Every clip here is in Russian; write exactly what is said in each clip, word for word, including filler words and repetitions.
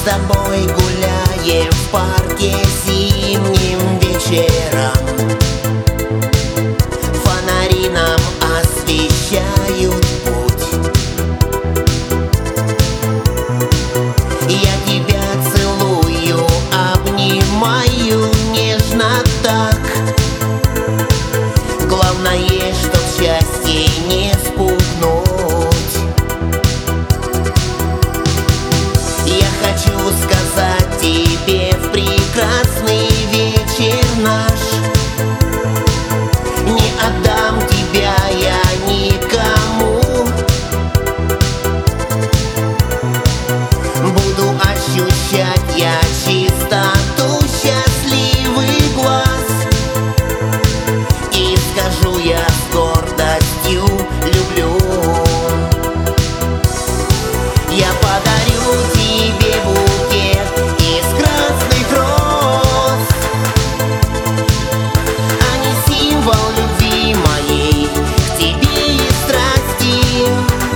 тобой гуляем в парке зимним вечером. Фонари нам освещают путь. Я тебя целую, обнимаю нежно так. Главное, чтоб счастье не спугнуть. Я хочу сказать тебе в прекрасный вечер наш: не отдам тебя я никому. Буду ощущать я чистоту счастливый глаз, и скажу я с гордостью: люблю. Я подарю тебе букет из красных роз. Они символ любви моей к тебе и страсти.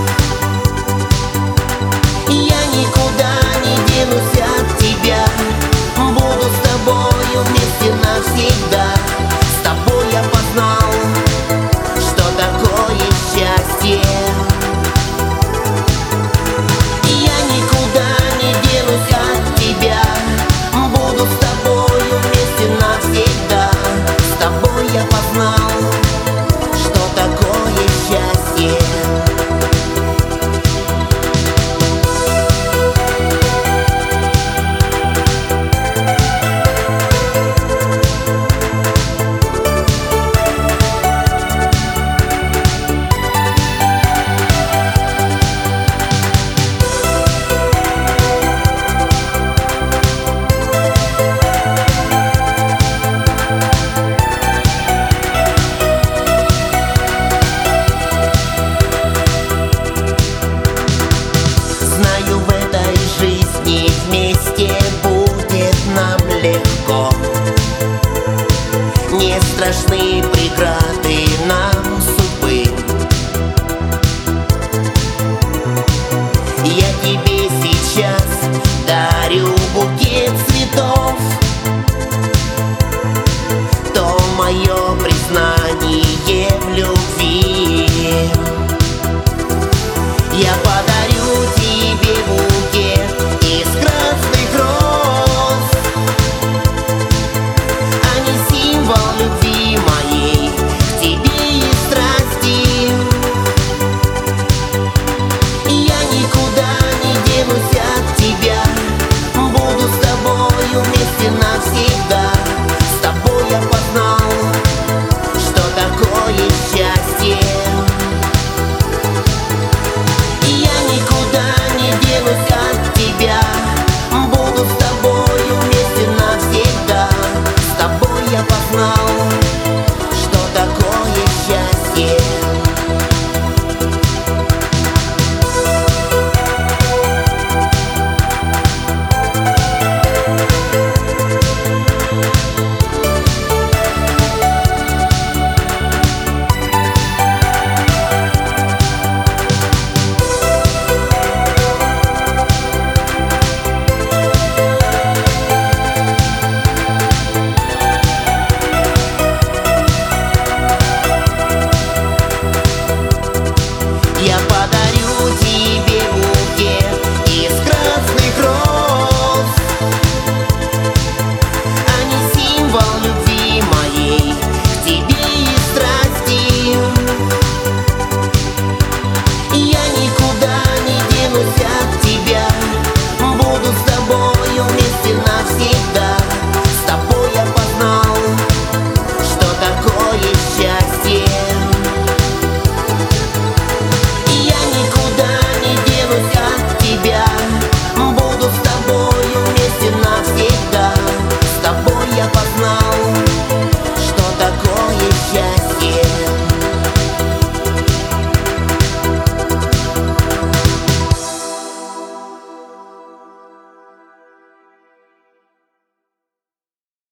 Я никуда не денусь от тебя, буду с тобою вместе навсегда. С тобой я познал, что такое счастье. Я никуда не денусь от тебя, буду с тобою вместе навсегда. С тобой я познал, что такое счастье. Знаю, в этой жизни вместе будет нам легко. Не страшны преграды нам судьбы. Я тебе сейчас дарю букет цветов.